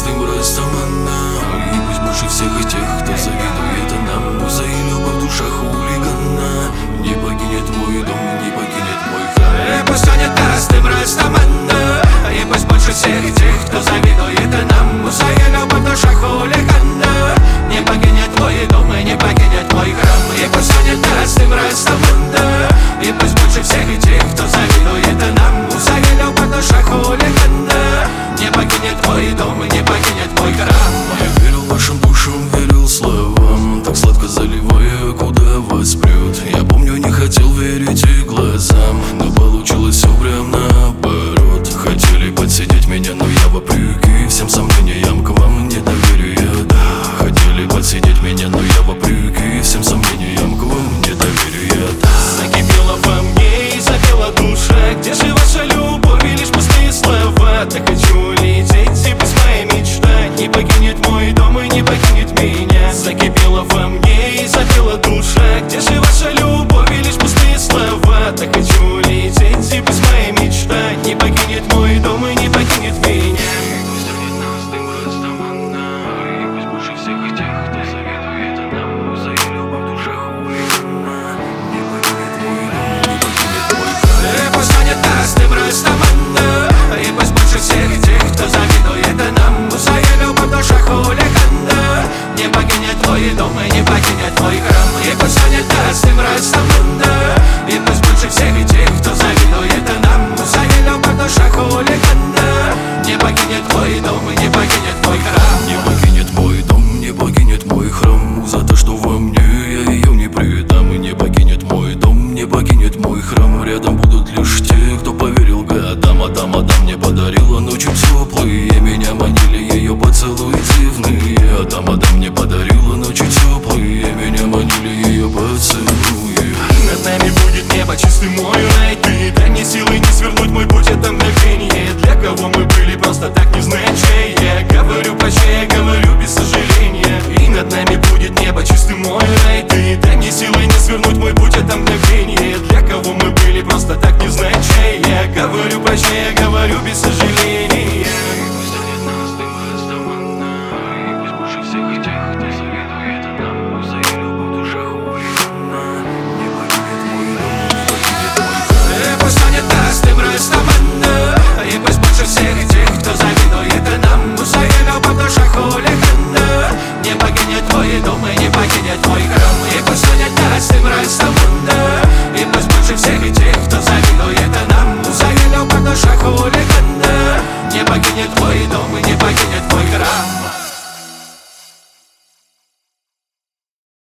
простым растамана. И пусть больше всех и тех, кто завидует нам, муза и любовь в душах хулигана. Не покинет мой дом, не покинет мой храм. И пусть станет простым растамана. И пусть больше всех и тех, кто завидует нам, муза и любовь в душах хулигана. Не покинет мой дом и не покинет мой храм. И пусть станет простым растамана. И пусть больше всех и тех, кто завидует нам, муза и любовь в душах хулигана. Не покинет мой дом и не покинет мой храм. Я верил вашим душам, верил словам, так сладко заливая, куда вас прет. Я помню, не хотел верить и глазам, но получилось все прям наоборот. Хотели подсидеть меня, но я вопреки всем сомнениям к вам недоверие, да. Хотели подсидеть меня, но я вопреки всем сомнениям к вам недоверие, да. Закипела во мне и запела душа. Где же ваша любовь и лишь пустые слова? Так хочу лететь, и пусть моя мечта не покинет мой дом и не покинет меня. Закипела во мне и запела душа. Где же ваша любовь и лишь пустые слова? Так хочу лететь, и пусть моя мечта не покинет мой дом и не покинет меня. Пусть станет простым растамана. И пусть больше всех и тех, кто завидует нам, муза и любовь в душах хулигана. Не покинет мой дом, не покинет мой храм. И пусть станет простым растамана. И пусть больше всех и тех, кто завидует нам, муза и любовь в душах хулигана. Не покинет мой дом и не покинет мой храм.